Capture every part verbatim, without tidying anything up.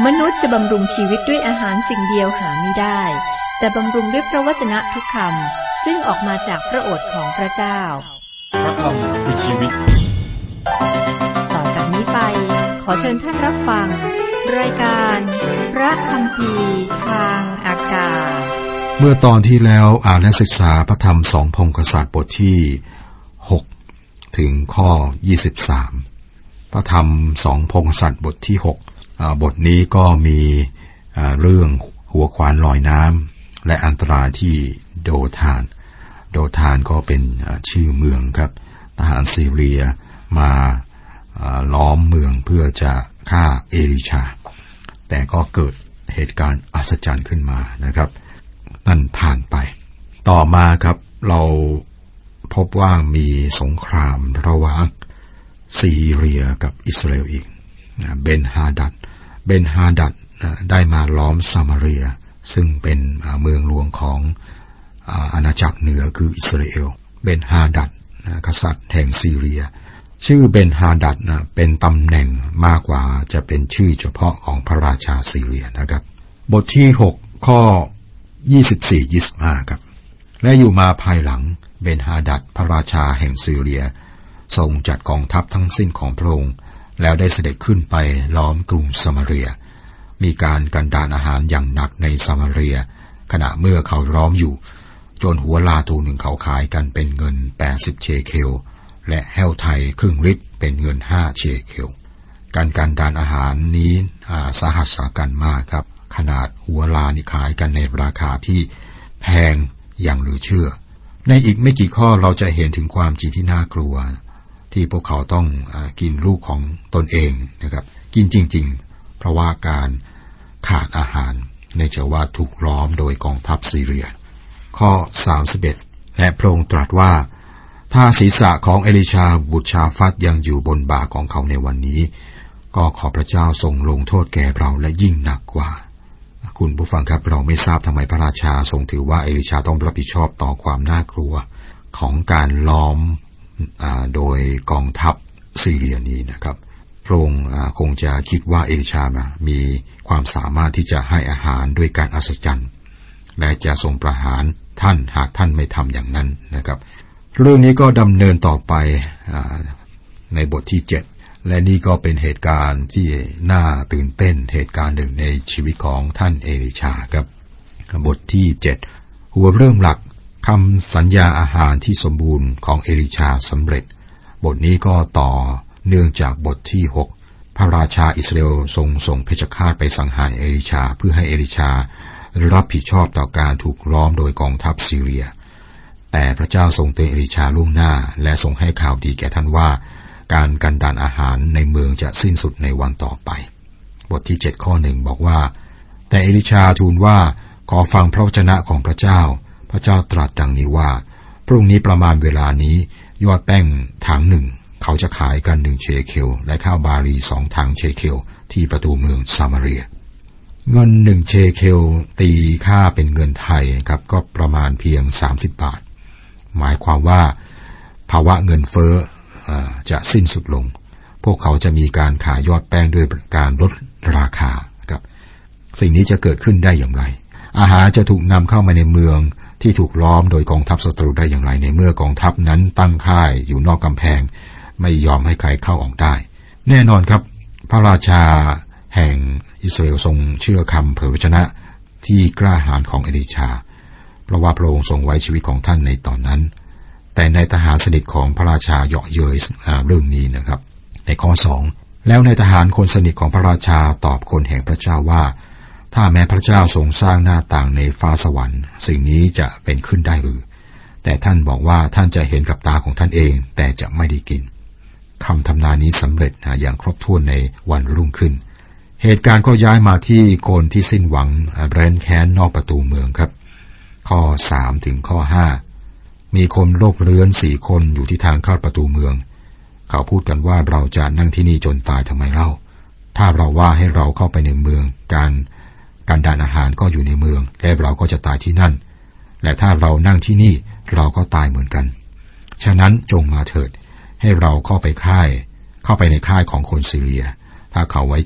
มนุษย์จะบำรุงชีวิตด้วยอาหารสิ่งเดียวหาไม่ได้แต่บำรุงด้วยพระวจนะทุกคำซึ่งออกมาจากพระโอษฐ์ของพระเจ้าพระคำคือชีวิตต่อจากนี้ไปขอเชิญท่านรับฟังรายการพระคัมภีร์ทางอากาศเมื่อตอนที่แล้วอ่านและศึกษาพระธรรมสองพงศ์กษัตริย์บทที่หกถึงข้อยี่สิบสามพระธรรมสองพงศ์กษัตริย์บทที่หกบทนี้ก็มีเรื่องหัวขวานลอยน้ำและอันตรายที่โดธานโดธานก็เป็นชื่อเมืองครับทหารซีเรียมาล้อมเมืองเพื่อจะฆ่าเอลิชาแต่ก็เกิดเหตุการณ์อัศจรรย์ขึ้นมานะครับนั่นผ่านไปต่อมาครับเราพบว่ามีสงครามระหว่างซีเรียกับอิสราเอลอีกเบนฮาดัดเบนฮาดัดได้มาล้อมซามาเรียซึ่งเป็นเมืองหลวงของอาณาจักรเหนือคืออิสราเอลเบนฮาดัดกษัตริย์แห่งซีเรียชื่อเบนฮาดัดนะเป็นตำแหน่งมากกว่าจะเป็นชื่อเฉพาะของพระราชาซีเรียนะครับบทที่หกข้อยี่สิบสี่ ยี่สิบห้าครับและอยู่มาภายหลังเบนฮาดัดพระราชาแห่งซีเรียทรงจัดกองทัพทั้งสิ้นของพระองค์แล้วได้เสด็จขึ้นไปล้อมกรุงซามาเรียมีการกันดารอาหารอย่างหนักในซามาเรียขณะเมื่อเขาล้อมอยู่จนหัวลาตัวหนึ่งเขาขายกันเป็นเงินแปดสิบเชเคลและแห้วไทยครึ่งลิตรเป็นเงินห้าเชเคลการกันดารอาหารนี้สาหัสสากันมากครับขนาดหัวลานี่ขายกันในราคาที่แพงอย่างเหลือเชื่อในอีกไม่กี่ข้อเราจะเห็นถึงความจริงที่น่ากลัวที่พวกเขาต้องอกินลูกของตนเองนะครับกินจริงๆเพราะว่าการขาดอาหารในเชื่อว่าถูกล้อมโดยกองทัพซีเรียข้อสามสิบเอ็ดและพระองค์ตรัสว่าถ้าศีรษะของเอลิชาบุตรชาฟัดยังอยู่บนบ่าของเขาในวันนี้ก็ขอพระเจ้าทรงลงโทษแก่เราและยิ่งหนักกว่าคุณผู้ฟังครับเราไม่ทราบทำไมพระราชาทรงถือว่าเอลิชาต้องรับผิดชอบต่อความน่ากลัวของการล้อมโดยกองทัพซีเรียนี้นะครับพระองค์คงจะคิดว่าเอลิชามีความสามารถที่จะให้อาหารด้วยการอัศจรรย์และจะทรงประหารท่านหากท่านไม่ทำอย่างนั้นนะครับเรื่องนี้ก็ดำเนินต่อไปในบทที่เจ็ดและนี่ก็เป็นเหตุการณ์ที่น่าตื่นเต้นเหตุการณ์หนึ่งในชีวิตของท่านเอลิชาครับบทที่เจ็ดหัวเรื่องหลักคำสัญญาอาหารที่สมบูรณ์ของเอลิชาสำเร็จบทนี้ก็ต่อเนื่องจากบทที่หกพระราชาอิสราเอลทรงส่งเพชฌฆาตไปสังหารเอลิชาเพื่อให้เอลิชารับผิดชอบต่อการถูกล้อมโดยกองทัพซีเรียแต่พระเจ้าทรงเตือนเอลิชาล่วงหน้าและทรงให้ข่าวดีแก่ท่านว่าการกันดารอาหารในเมืองจะสิ้นสุดในวันต่อไปบทที่เจ็ดข้อหนึ่งบอกว่าแต่เอลิชาทูลว่าขอฟังพระวจนะของพระเจ้าพระเจ้าตรัสดังนี้ว่าพรุ่งนี้ประมาณเวลานี้ยอดแป้งถังหนึ่งเขาจะขายกันหนึ่งเชเคลและข้าวบาลีสองถังเชเคลที่ประตูเมืองซามาเรียเงินหนึ่งเชเคลตีค่าเป็นเงินไทยครับก็ประมาณเพียงสามสิบบาทหมายความว่าภาวะเงินเฟ้อจะสิ้นสุดลงพวกเขาจะมีการขายยอดแป้งด้วยการลดราคาครับสิ่งนี้จะเกิดขึ้นได้อย่างไรอาหารจะถูกนำเข้ามาในเมืองที่ถูกล้อมโดยกองทัพศัตรูได้อย่างไรในเมื่อกองทัพนั้นตั้งค่ายอยู่นอกกำแพงไม่ยอมให้ใครเข้าออกได้แน่นอนครับพระราชาแห่งอิสราเอลทรงเชื่อคำเผยพระชนะที่กล้าหาญของเอลิชาเพราะว่าพระองค์ทรงไว้ชีวิตของท่านในตอนนั้นแต่ในทหารสนิทของพระราชาเยาะเย้ยเรื่องนี้นะครับในข้อสองแล้วในทหารคนสนิทของพระราชาตอบคนแห่งพระเจ้าว่าถ้าแม้พระเจ้าทรงสร้างหน้าต่างในฟ้าสวรรค์สิ่งนี้จะเป็นขึ้นได้หรือแต่ท่านบอกว่าท่านจะเห็นกับตาของท่านเองแต่จะไม่ได้กินคำทำนายนี้สำเร็จอย่างครบถ้วนในวันรุ่งขึ้นเหตุการณ์ก็ย้ายมาที่คนที่สิ้นหวังแร้นแค้นนอกประตูเมืองครับข้อสามถึงข้อห้ามีคนโรคเรื้อนสี่คนอยู่ที่ทางเข้าประตูเมืองเขาพูดกันว่าเราจะนั่งที่นี่จนตายทำไมเล่าถ้าเราว่าให้เราเข้าไปในเมืองการการดานอาหารก็อยู่ในเมืองและเราก็จะตายที่นั่นและถ้าเรานั่งที่นี่เราก็ตายเหมือนกันฉะนั้นจงมาเถิดให้เราเข้าไปค่ายเข้าไปในค่ายของคนซีเรียถ้าเขาไว้ชีวิต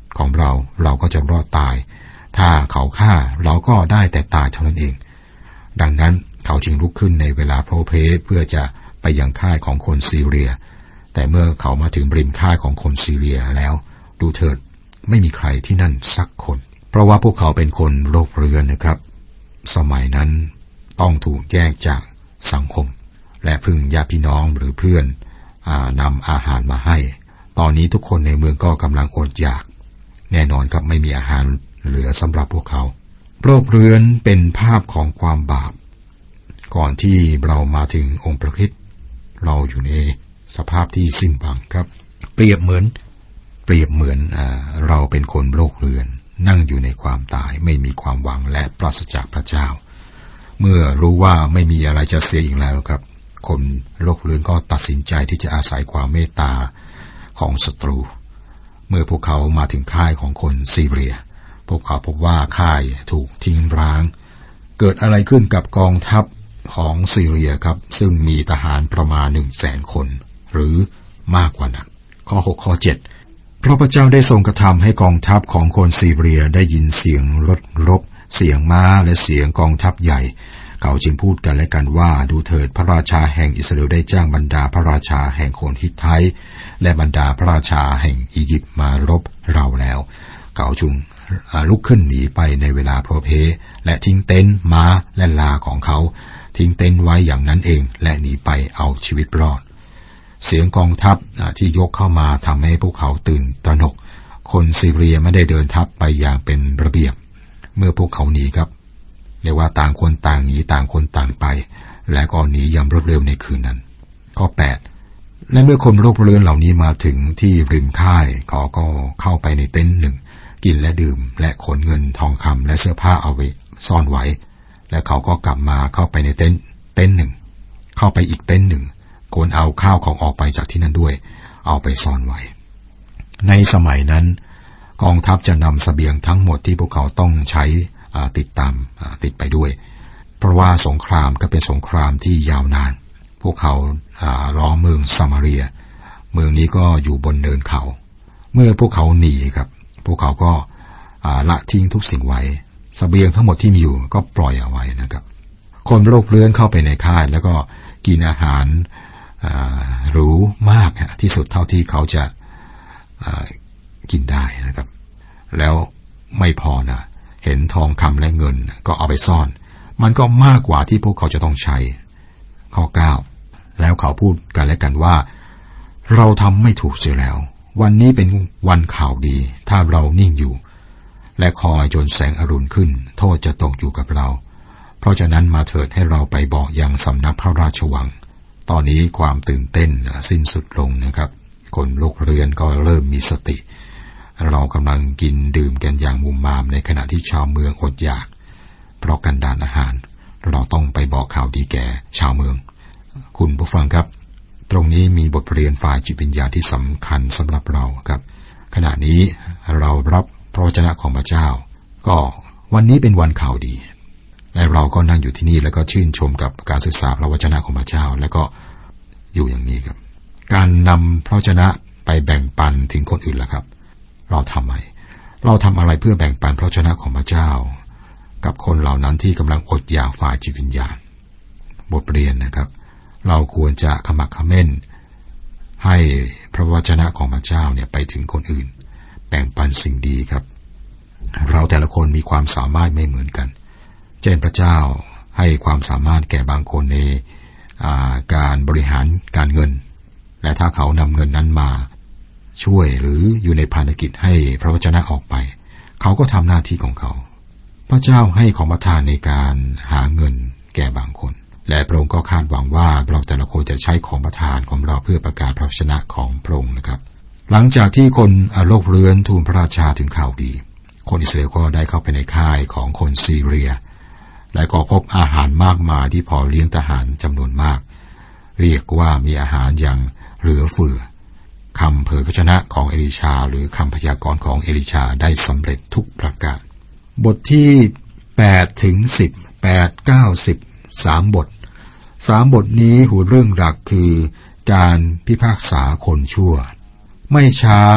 ของเราเราก็จะรอดตายถ้าเขาฆ่าเราก็ได้แต่ตายเท่านั้นเองดังนั้นเขาจึงลุกขึ้นในเวลาโพลเพลเพื่อจะไปยังค่ายของคนซีเรียแต่เมื่อเขามาถึงริมค่ายของคนซีเรียแล้วดูเถิดไม่มีใครที่นั่นสักคนเพราะว่าพวกเขาเป็นคนโลภเรือนนะครับสมัยนั้นต้องถูกแยกจากสังคมและพึ่งญาติพี่น้องหรือเพื่อนนำอาหารมาให้ตอนนี้ทุกคนในเมืองก็กำลังอดอยากแน่นอนครับไม่มีอาหารเหลือสำหรับพวกเขาโลภเรือนเป็นภาพของความบาปก่อนที่เรามาถึงองค์พระคริสต์เราอยู่ในสภาพที่สิ้นหวังครับเปรียบเหมือนเปรียบเหมือนอ่าเราเป็นคนโลภเรือนนั่งอยู่ในความตายไม่มีความหวังและปราศจากพระเจ้าเมื่อรู้ว่าไม่มีอะไรจะเสียอีกแล้วครับคนโลภเรือนก็ตัดสินใจที่จะอาศัยความเมตตาของศัตรูเมื่อพวกเขามาถึงค่ายของคนซีเรียพวกเขาพบว่าค่ายถูกทิ้งร้างเกิดอะไรขึ้นกับกองทัพของซีเรียครับซึ่งมีทหารประมาณหนึ่งแสนคนหรือมากกว่านั้นข้อหกข้อเจ็ดเพราะพระเจ้าได้ทรงกระทำให้กองทัพของคนซีเรียได้ยินเสียงรถรบเสียงม้าและเสียงกองทัพใหญ่เขาจึงพูดกันและกันว่าดูเถิดพระราชาแห่งอิสราเอลได้จ้างบรรดาพระราชาแห่งคนฮิตไทและบรรดาพระราชาแห่งอียิปต์มารบเราแล้วเขาจึงลุกขึ้นหนีไปในเวลาโพลเพและทิ้งเต็นท์ม้าและลาของเขาทิ้งเต็นท์ไว้อย่างนั้นเองและหนีไปเอาชีวิตรอดเสียงกองทัพที่ยกเข้ามาทำให้พวกเขาตื่นตระหนกคนซีเรียไม่ได้เดินทัพไปอย่างเป็นระเบียบเมื่อพวกเขาหนีครับเรียกว่าต่างคนต่างหนีต่างคนต่างไปและก็หนีอย่างรวดเร็วในคืนนั้นข้อแปดและเมื่อคนโลภเรือนเหล่านี้มาถึงที่ริมค่ายเขาก็เข้าไปในเต็นท์หนึ่งกินและดื่มและขนเงินทองคำและเสื้อผ้าเอาไว้ซ่อนไว้และเขาก็กลับมาเข้าไปในเต็นท์เต็นท์หนึ่งเข้าไปอีกเต็นท์หนึ่งขนเอาข้าวของออกไปจากที่นั่นด้วยเอาไปซ่อนไว้ในสมัยนั้นกองทัพจะนำเสบียงทั้งหมดที่พวกเขาต้องใช้ติดตามติดไปด้วยเพราะว่าสงครามก็เป็นสงครามที่ยาวนานพวกเขาล้อมเมืองซามาเรียเมืองนี้ก็อยู่บนเนินเขาเมื่อพวกเขาหนีครับพวกเขาก็ละทิ้งทุกสิ่งไว้เสบียงทั้งหมดที่มีอยู่ก็ปล่อยเอาไว้นะครับคนโลภเรือนเข้าไปในค่ายแล้วก็กินอาหารหรูมากที่สุดเท่าที่เขาจะกินได้นะครับแล้วไม่พอนะเห็นทองคำและเงินก็เอาไปซ่อนมันก็มากกว่าที่พวกเขาจะต้องใช้ข้อเก้าแล้วเขาพูดกันและกันว่าเราทำไม่ถูกเสียแล้ววันนี้เป็นวันข่าวดีถ้าเรานิ่งอยู่และคอยจนแสงอรุณขึ้นโทษจะตกอยู่กับเราเพราะฉะนั้นมาเถิดให้เราไปบอกยังสำนักพระราชวังตอนนี้ความตื่นเต้นสิ้นสุดลงนะครับคนโลภเรือนก็เริ่มมีสติเรากำลังกินดื่มกันอย่างมุมมามในขณะที่ชาวเมืองอดอยากเพราะกันดารอาหารเราต้องไปบอกข่าวดีแก่ชาวเมืองคุณผู้ฟังครับตรงนี้มีบทเรียนฝ่ายจิตวิญญาณที่สำคัญสำหรับเราครับขณะนี้เรารับพระวจนะของพระเจ้าก็วันนี้เป็นวันข่าวดีและเราก็นั่งอยู่ที่นี่แล้วก็ชื่นชมกับการศึกษาพระวจนะของพระเจ้าแล้วก็อยู่อย่างนี้ครับการนำพระวจนะไปแบ่งปันถึงคนอื่นล่ะครับเราทำไมเราทำอะไรเพื่อแบ่งปันพระวจนะของพระเจ้ากับคนเหล่านั้นที่กำลังอดอยากฝ่ายจิตวิญญาณบทเรียนนะครับเราควรจะขมักเขม้นให้พระวจนะของพระเจ้าเนี่ยไปถึงคนอื่นแบ่งปันสิ่งดีครับเราแต่ละคนมีความสามารถไม่เหมือนกันเช่นพระเจ้าให้ความสามารถแก่บางคนในการบริหารการเงินและถ้าเขานำเงินนั้นมาช่วยหรืออยู่ในภารกิจให้พระวจนะออกไปเขาก็ทำหน้าที่ของเขาพระเจ้าให้ของประทานในการหาเงินแก่บางคนและพระองค์ก็คาดหวังว่าเราแต่ละคนจะใช้ของประทานของเราเพื่อประกาศพระวจนะของพระองค์นะครับหลังจากที่คนโลภเรือนทูลพระราชาถึงข่าวดีคนอิสราเอลก็ได้เข้าไปในค่ายของคนซีเรียและก็พบอาหารมากมายที่พอเลี้ยงทหารจำนวนมากเรียกว่ามีอาหารอย่างเหลือเฟือคำเผยพระวจนะของเอลีชาหรือคำพยากรณ์ของเอลีชาได้สำเร็จทุกประการบทที่แปดถึงสิบ แปด เก้า สิบ สามบทสามบทนี้หัวเรื่องหลักคือการพิพากษาคนชั่วไม่ช้า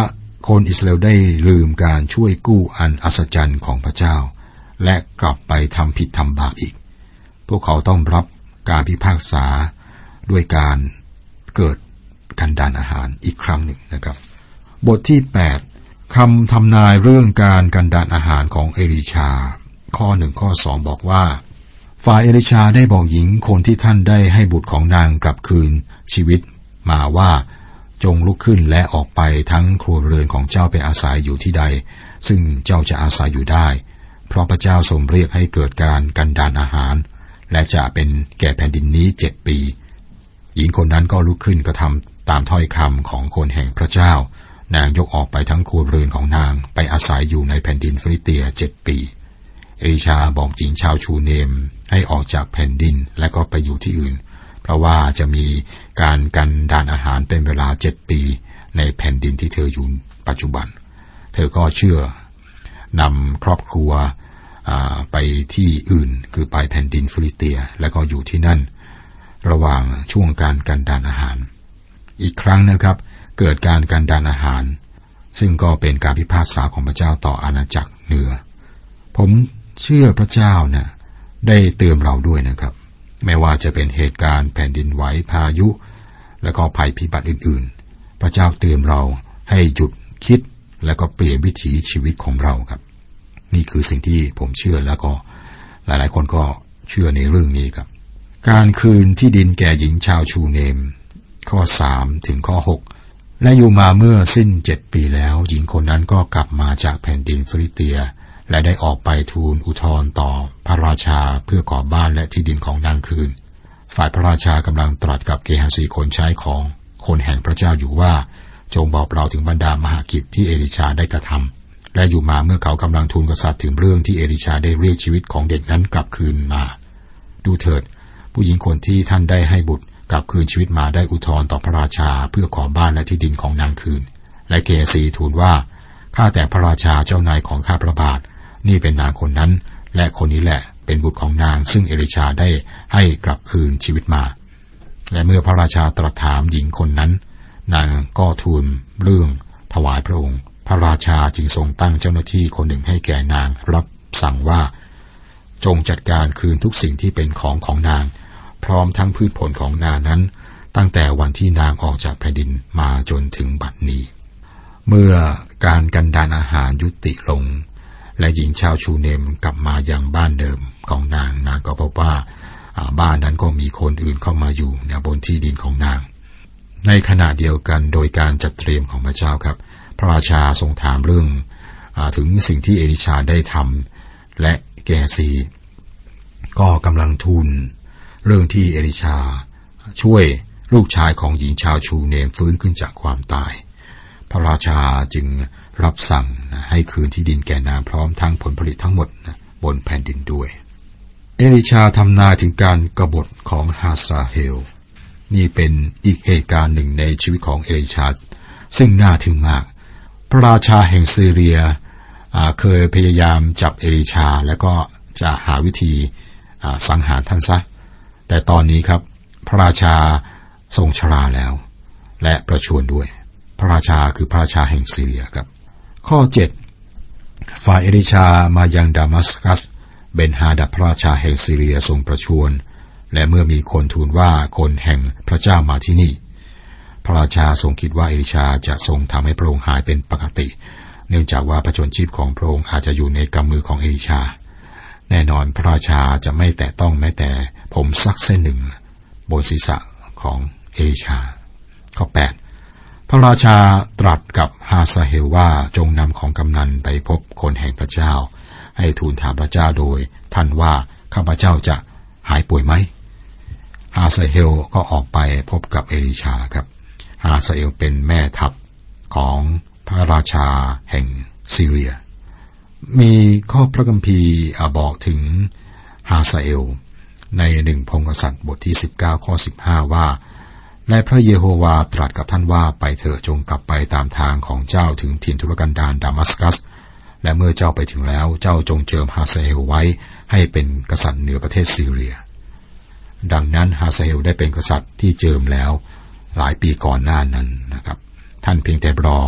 คนอิสราเอลได้ลืมการช่วยกู้อันอัศจรรย์ของพระเจ้าและกลับไปทำผิดทำบาปอีกพวกเขาต้องรับการพิพากษาด้วยการเกิดกันดารอาหารอีกครั้งหนึ่งนะครับบทที่แปดคำทำนายเรื่องการกันดารอาหารของเอลีชาข้อหนึ่งข้อสองบอกว่าฝ่ายเอลีชาได้บอกหญิงคนที่ท่านได้ให้บุตรของนางกลับคืนชีวิตมาว่าจงลุกขึ้นและออกไปทั้งครัวเรือนของเจ้าไปอาศัยอยู่ที่ใดซึ่งเจ้าจะอาศัยอยู่ได้เพราะพระเจ้าทรงเรียกให้เกิดการกันดารอาหารและจะเป็นแก่แผ่นดินนี้เจ็ดปีหญิงคนนั้นก็ลุกขึ้นกระทำตามถ้อยคำของคนแห่งพระเจ้านางยกออกไปทั้งครัวเรือนของนางไปอาศัยอยู่ในแผ่นดินฟิลิสเตียเจ็ดปีเอลีชาบอกหญิงชาวชูเนมให้ออกจากแผ่นดินและก็ไปอยู่ที่อื่นเพราะว่าจะมีการกันดารอาหารเป็นเวลาเจ็ดปีในแผ่นดินที่เธออยู่ปัจจุบันเธอก็เชื่อนำครอบครัวไปที่อื่นคือไปแผ่นดินฟิลิสเตียและก็อยู่ที่นั่นระหว่างช่วงการกันดารอาหารอีกครั้งนะครับเกิดการกันดารอาหารซึ่งก็เป็นการพิพากษาของพระเจ้าต่ออาณาจักรเหนือผมเชื่อพระเจ้านะได้เตือนเราด้วยนะครับไม่ว่าจะเป็นเหตุการณ์แผ่นดินไหวพายุและก็ภัยพิบัติอื่นๆพระเจ้าเตือนเราให้หยุดคิดและก็เปลี่ยนวิถีชีวิตของเราครับนี่คือสิ่งที่ผมเชื่อแล้วก็หลายๆคนก็เชื่อในเรื่องนี้ครับการคืนที่ดินแก่หญิงชาวชูเนมข้อสามถึงข้อหกและอยู่มาเมื่อสิ้นเจ็ดปีแล้วหญิงคนนั้นก็กลับมาจากแผ่นดินฟิลิสเตียและได้ออกไปทูลอุทธรณ์ต่อพระราชาเพื่อขอบ้านและที่ดินของนางคืนฝ่ายพระราชากำลังตรัสกับเกฮาซีคนใช้ของคนแห่งพระเจ้าอยู่ว่าจงบอกเราถึงบรรดามหากิจที่เอลิชาได้กระทำและอยู่มาเมื่อเขากำลังทูลกษัตริย์ถึงเรื่องที่เอลิชาได้เรียกชีวิตของเด็กนั้นกลับคืนมาดูเถิดผู้หญิงคนที่ท่านได้ให้บุตรกลับคืนชีวิตมาได้อุทธรณ์ต่อพระราชาเพื่อขอบ้านและที่ดินของนางคืนและเกฮาซีทูลว่าข้าแต่พระราชาเจ้านายของข้าพระบาทนี่เป็นนางคนนั้นและคนนี้แหละเป็นบุตรของนางซึ่งเอลิชาได้ให้กลับคืนชีวิตมาและเมื่อพระราชาตรัสถามหญิงคนนั้นนางก็ทูลเรื่องถวายพระองค์พระราชาจึงทรงตั้งเจ้าหน้าที่คนหนึ่งให้แก่นางรับสั่งว่าจงจัดการคืนทุกสิ่งที่เป็นของของนางพร้อมทั้งพืชผลของนางนั้นตั้งแต่วันที่นางออกจากแผ่นดินมาจนถึงบัดนี้เมื่อการกันดารอาหารยุติลงและหญิงชาวชูเนมกลับมายังบ้านเดิมของนางนางก็พบว่าบ้านนั้นก็มีคนอื่นเข้ามาอยู่ในบนที่ดินของนางในขณะเดียวกันโดยการจัดเตรียมของพระเจ้าครับพระราชาทรงถามเรื่องถึงสิ่งที่เอลิชาได้ทำและเกฮาซีก็กำลังทูลเรื่องที่เอลิชาช่วยลูกชายของหญิงชาวชูเนมฟื้นขึ้นจากความตายพระราชาจึงรับสั่งให้คืนที่ดินแก่นางพร้อมทั้งผลผลิตทั้งหมดบนแผ่นดินด้วยเอลิชาทำนายถึงการกบฏของฮาซาเฮลนี่เป็นอีกเหตุการณ์หนึ่งในชีวิตของเอลิชาซึ่งน่าทึ่งมากพระราชาแห่งซีเรียเคยพยายามจับเอลิชาแล้วก็จะหาวิธีสังหารท่านซะแต่ตอนนี้ครับพระราชาทรงชราแล้วและประชวรด้วยพระราชาคือพระราชาแห่งซีเรียครับข้อเจ็ดฝ่ายเอลิชามายังดามัสกัสเบนฮาดัดพระราชาแห่งซีเรียทรงประชวรและเมื่อมีคนทูลว่าคนแห่งพระเจ้ามาที่นี่พระราชาทรงคิดว่าเอลิชาจะทรงทำให้พระองค์หายเป็นปกติเนื่องจากว่าพระชนชีพของพระองค์อาจจะอยู่ในกำมือของเอลิชาแน่นอนพระราชาจะไม่แตะต้องแม้แต่ผมสักเส้นหนึ่งบนศีรษะของเอลิชาข้อแปดพระราชาตรัสกับฮาซาเฮลว่าจงนำของกำนันไปพบคนแห่งพระเจ้าให้ทูลถามพระเจ้าโดยท่านว่าข้าพเจ้าจะหายป่วยไหมฮาซาเฮลก็ออกไปพบกับเอลิชาครับฮาซาเฮลเป็นแม่ทัพของพระราชาแห่งซีเรียมีข้อพระคัมภีร์บอกถึงฮาซาเอลในหนึ่งพงศษัตริย์บทที่สิบเก้าข้อสิบห้าว่าและพระเยโฮวาตรัสกับท่านว่าไปเถิดจงกลับไปตามทางของเจ้าถึงถิ่นทุรกันดารดามัสกัสและเมื่อเจ้าไปถึงแล้วเจ้าจงเจิมฮาซาเอลไว้ให้เป็นกษัตริย์เหนือประเทศซีเรียดังนั้นฮาซาเอลได้เป็นกษัตริย์ที่เจิมแล้วหลายปีก่อนหน้านั้นนะครับท่านเพียงแต่รอ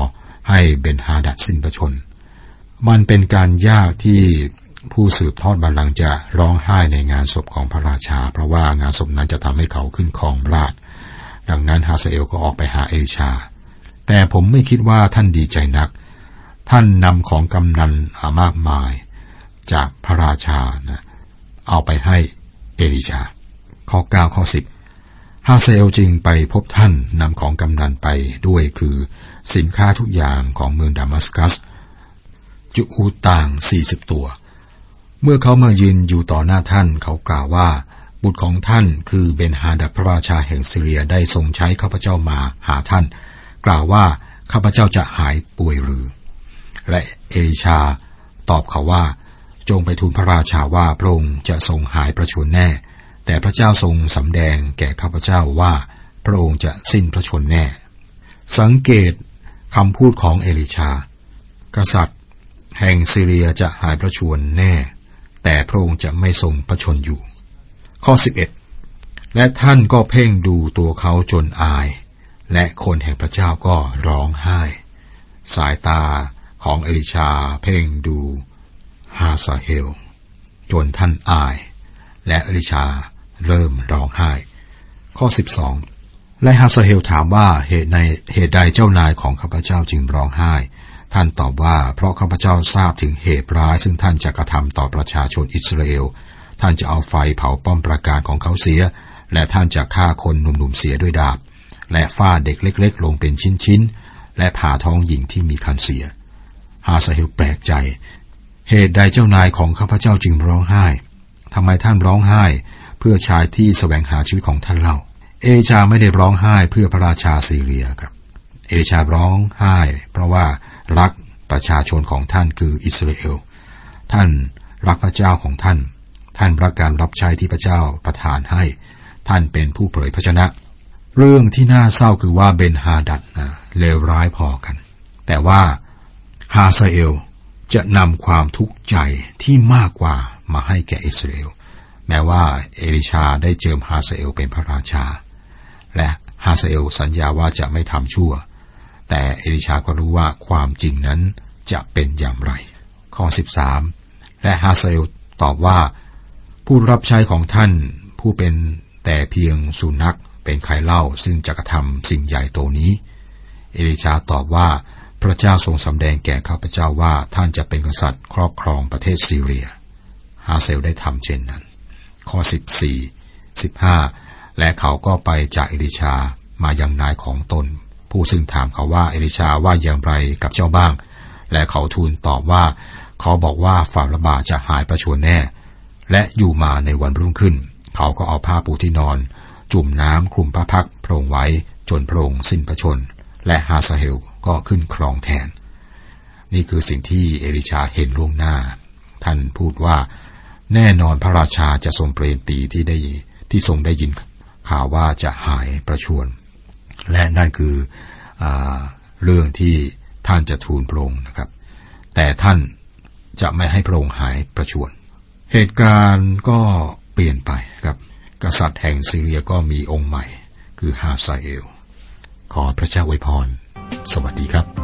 ให้เบนฮาดัดสิ้นพระชนม์มันเป็นการยากที่ผู้สืบทอดบัลลังก์จะร้องไห้ในงานศพของพระราชาเพราะว่างานศพนั้นจะทำให้เขาขึ้นครองราชย์ดังนั้นฮาซาเอลก็ออกไปหาเอลิชาแต่ผมไม่คิดว่าท่านดีใจนักท่านนำของกำนันมากมายจากพระราชานะเอาไปให้เอลิชาข้อเก้าข้อสิบฮาซาเอลจึงไปพบท่านนำของกำนันไปด้วยคือสินค้าทุกอย่างของเมืองดามัสกัสจูอูต่างสี่สิบตัวเมื่อเขามายืนอยู่ต่อหน้าท่านเขากล่าวว่าบุตรของท่านคือเบนฮาดัดพระราชาแห่งซีเรียได้ทรงใช้ข้าพเจ้ามาหาท่านกล่าวว่าข้าพเจ้าจะหายป่วยหรือและเอลิชาตอบเขาว่าจงไปทูลพระราชาว่าพระองค์จะทรงหายประชวรแน่แต่พระเจ้าทรงสำแดงแก่ข้าพเจ้าว่าพระองค์จะสิ้นพระชนม์แน่สังเกตคำพูดของเอลิชากษัตริย์แห่งซีเรียจะหายพระชวรแน่แต่พระองค์จะไม่ทรงพระชนม์อยู่ข้อสิบเอ็ดและท่านก็เพ่งดูตัวเขาจนอายและคนแห่งพระเจ้าก็ร้องไห้สายตาของเอลิชาเพ่งดูฮาซาเฮลจนท่านอายและเอลิชาเริ่มร้องไห้ข้อสิบสองและฮาซาเฮลถามว่าเหตุในเหตุใดเจ้านายของข้าพเจ้าจึงร้องไห้ท่านตอบว่าเพราะข้าพเจ้าทราบถึงเหตุร้ายซึ่งท่านจะกระทำต่อประชาชนอิสราเอลท่านจะเอาไฟเผาป้อมปราการของเขาเสียและท่านจะฆ่าคนหนุ่มๆเสียด้วยดาบและฟาดเด็กเล็กๆลงเป็นชิ้นๆและผ่าท้องหญิงที่มีครรภ์เสียฮาซาเฮลแปลกใจเหตุใดเจ้านายของข้าพเจ้าจึงร้องไห้ทำไมท่านร้องไห้เพื่อชายที่แสวงหาชีวิตของท่านเล่าเอลิชาไม่ได้ร้องไห้เพื่อพระราชาซีเรียครับเอลิชาร้องไห้เพราะว่ารักประชาชนของท่านคืออิสราเอลท่านรักพระเจ้าของท่านท่านรักการรับใช้ที่พระเจ้าประทานให้ท่านเป็นผู้เผยพระชนะเรื่องที่น่าเศร้าคือว่าเบนฮาดัดนะเลวร้ายพอกันแต่ว่าฮาซาเอลจะนำความทุกข์ใจที่มากกว่ามาให้แก่อิสราเอลแม้ว่าเอลิชาได้เจิมฮาซาเอลเป็นพระราชาและฮาซาเอลสัญญาว่าจะไม่ทำชั่วแต่เอลิชาก็รู้ว่าความจริงนั้นจะเป็นอย่างไรข้อสิบสามและฮาซาเอลตอบว่าผู้รับใช้ของท่านผู้เป็นแต่เพียงสุนัขเป็นใครเล่าซึ่งจะกระทำสิ่งใหญ่โตนี้เอลิชาตอบว่าพระเจ้าทรงสำแดงแก่ข้าพเจ้าว่าท่านจะเป็นกษัตริย์ครอบครองประเทศซีเรียฮาซาเอลได้ทำเช่นนั้นข้อสิบสี่ สิบห้าและเขาก็ไปจากเอลิชามายังนายของตนผู้ซึ่งถามเขาว่าเอลิชาว่าอย่างไรกับเจ้าบ้างและเขาทูลตอบว่าเขาบอกว่าฝ่าระบาดจะหายประชวรแน่และอยู่มาในวันรุ่งขึ้นเขาก็เอาผ้าปูที่นอนจุ่มน้ำคลุมพระพักพระองค์ไว้จนพระองค์สิ้นพระชนม์และฮาซาเฮลก็ขึ้นครองแทนนี่คือสิ่งที่เอลิชาเห็นล่วงหน้าท่านพูดว่าแน่นอนพระราชาจะทรงเปรมปรีที่ได้ที่ทรงได้ยินข่าวว่าจะหายประชวรและนั่นคืออ่าเรื่องที่ท่านจะทูลพระองค์นะครับแต่ท่านจะไม่ให้พระองค์หายประชวรเหตุการณ์ก็เปลี่ยนไปครับกษัตริย์แห่งซีเรียก็มีองค์ใหม่คือฮาซาเอลขอพระเจ้าอวยพรสวัสดีครับ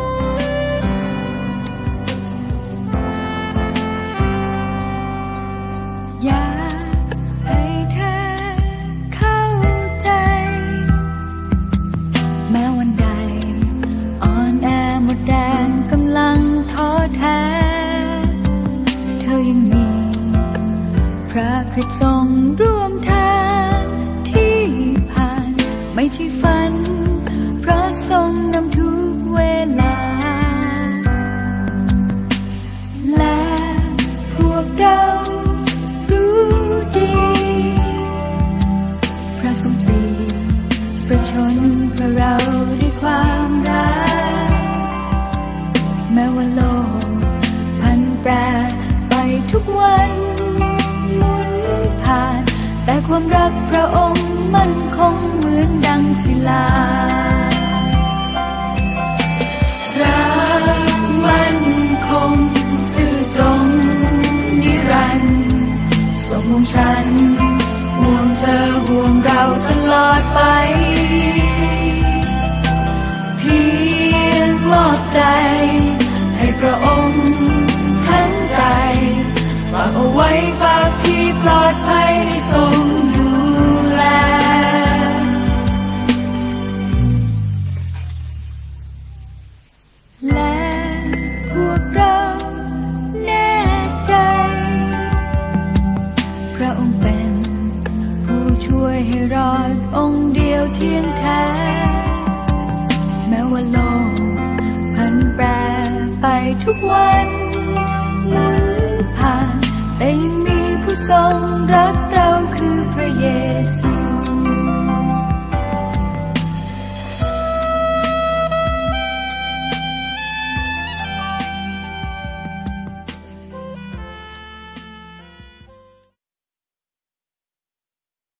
พระทรงร่วมทางที่ผ่านไม่ใช่ฝันเพราะทรงนำทุกเวลาและพวกเรารู้ดีพระทรงตีประชนเพื่อเราด้วยความรักแม้ว่าโลกพันแปรไปทุกวันแต่ความรักพระองค์มั่นคงเหมือนดังศิลารักมั่นคงซื่อตรงนิรันดร์ทรงห่วงฉันห่วงเธอห่วงเราตลอดไปเพียงมอบใจทุกวันหมุนผ่านแต่ยังมีผู้ทรงรัก